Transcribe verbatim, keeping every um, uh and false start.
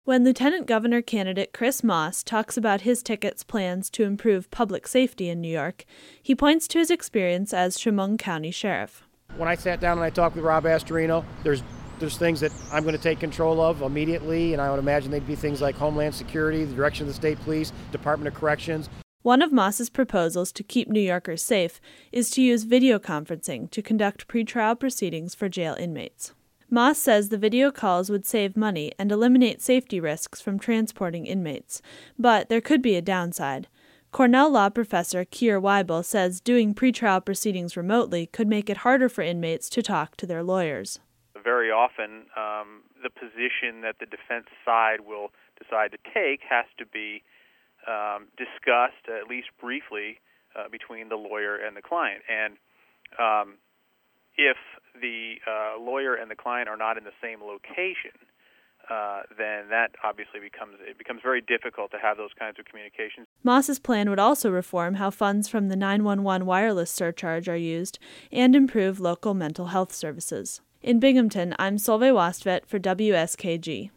When Lieutenant Governor candidate Chris Moss talks about his ticket's plans to improve public safety in New York, he points to his experience as Chemung County Sheriff. When I sat down and I talked with Rob Astorino, there's there's things that I'm going to take control of immediately, and I would imagine they'd be things like Homeland Security, the direction of the State Police, Department of Corrections. One of Moss's proposals to keep New Yorkers safe is to use video conferencing to conduct pretrial proceedings for jail inmates. Moss says the video calls would save money and eliminate safety risks from transporting inmates, but there could be a downside. Cornell law professor Keir Weibel says doing pretrial proceedings remotely could make it harder for inmates to talk to their lawyers. Very often, um, the position that the defense side will decide to take has to be um, discussed, at least briefly, uh, between the lawyer and the client. And um, if the uh, lawyer and the client are not in the same location, uh, then that obviously becomes it becomes very difficult to have those kinds of communications. Moss's plan would also reform how funds from the nine one one wireless surcharge are used and improve local mental health services. In Binghamton, I'm Solveig Wastvedt for W S K G.